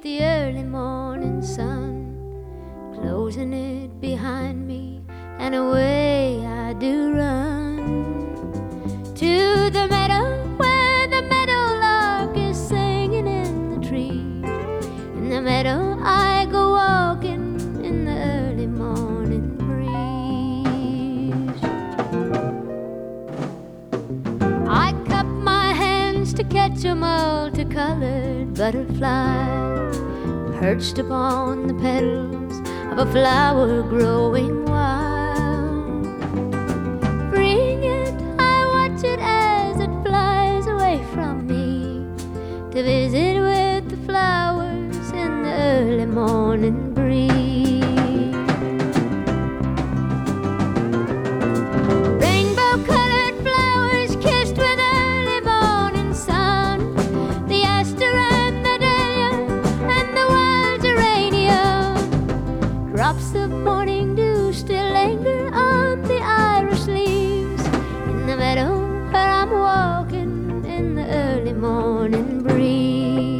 the early morning sun, closing it behind me, and away I do run to the meadow where the meadowlark is singing in the trees. In the meadow I go walking in the early morning breeze. I cup my hands to catch a multicolored butterfly perched upon the petals of a flower growing wild. Freeing it, I watch it as it flies away from me to visit with the flowers in the early morning breeze. Rainbow-colored flowers kissed with early morning sun, the aster and the dahlia and the wild geranium. Drops of morning dew still linger on the iris leaves in the meadow where I'm walking in the early morning breeze.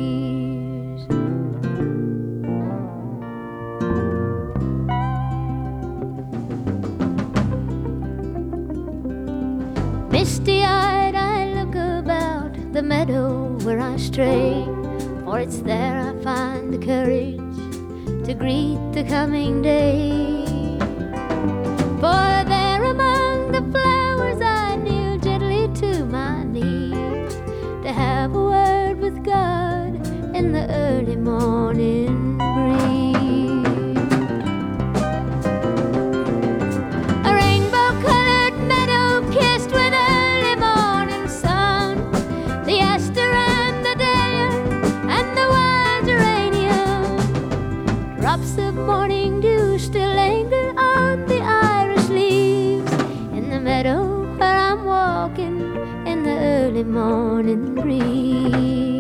Misty-eyed I look about the meadow where I stray, for it's there I find the courage to greet the coming day. For there among the flowers I kneel gently to my knees to have a word with God in the early morning breeze. A rainbow-colored meadow kissed with early morning sun, the aster and the dahlia and the wild geranium. Drops of morning dew still linger on the iris leaves in the meadow where I'm walking in the early morning breeze.